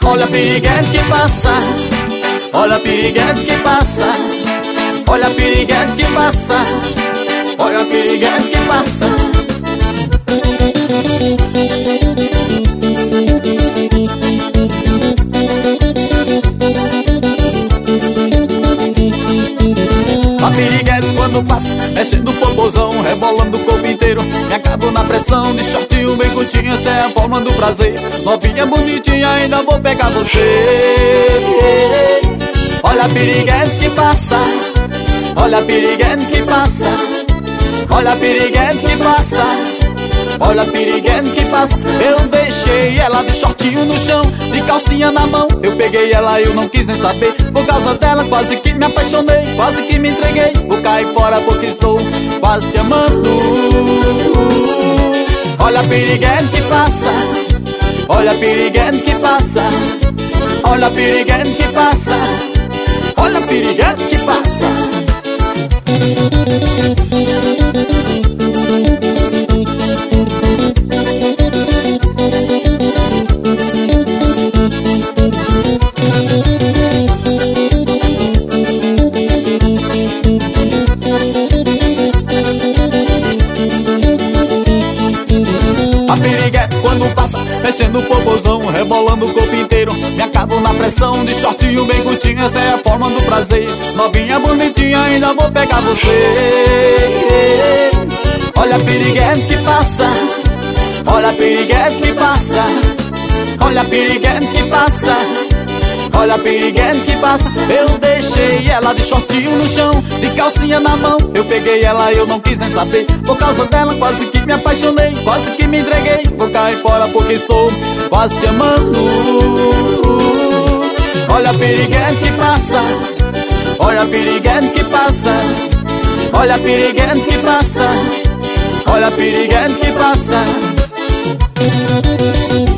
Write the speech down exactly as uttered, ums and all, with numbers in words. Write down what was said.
Olha a piriguete que passa, olha a piriguete que passa, olha a piriguete que passa, olha a piriguete que passa. A piriguete quando passa, mexendo o popozão, rebolando o corpo inteiro. Me acabo na pressão, de shortinho bem curtinho, essa é a forma do prazer. Novinha bonitinha, ainda vou pegar você. Olha a piriguete que passa, olha a piriguete que passa, olha a piriguete que passa, olha a piriguete que passa. Eu deixei ela de shortinho no chão, de calcinha na mão. Eu peguei ela e eu não quis nem saber. Por causa dela quase que me apaixonei, quase que me entreguei. Vou cair fora porque estou quase te amando. Olha a piriguete que passa, olha a piriguete que passa, olha a piriguete que passa, olha a piriguete que passa. A piriguete quando passa, mexendo o popozão, rebolando o corpo inteiro. Me acabo na pressão, de shortinho bem curtinho, essa é a forma do prazer. Novinha bonitinha, ainda vou pegar você. Olha a piriguete que passa, olha a piriguete que passa, olha a piriguete que passa, olha a piriguete que passa. Eu deixei ela de shortinho no chão, de calcinha na mão. Eu peguei ela e eu não quis nem saber. Por causa dela quase que me apaixonei, quase que me entreguei. Vou cair fora porque estou quase te amando. Olha a piriguete que passa, olha a piriguete que passa, olha a piriguete que passa, olha a piriguete que passa.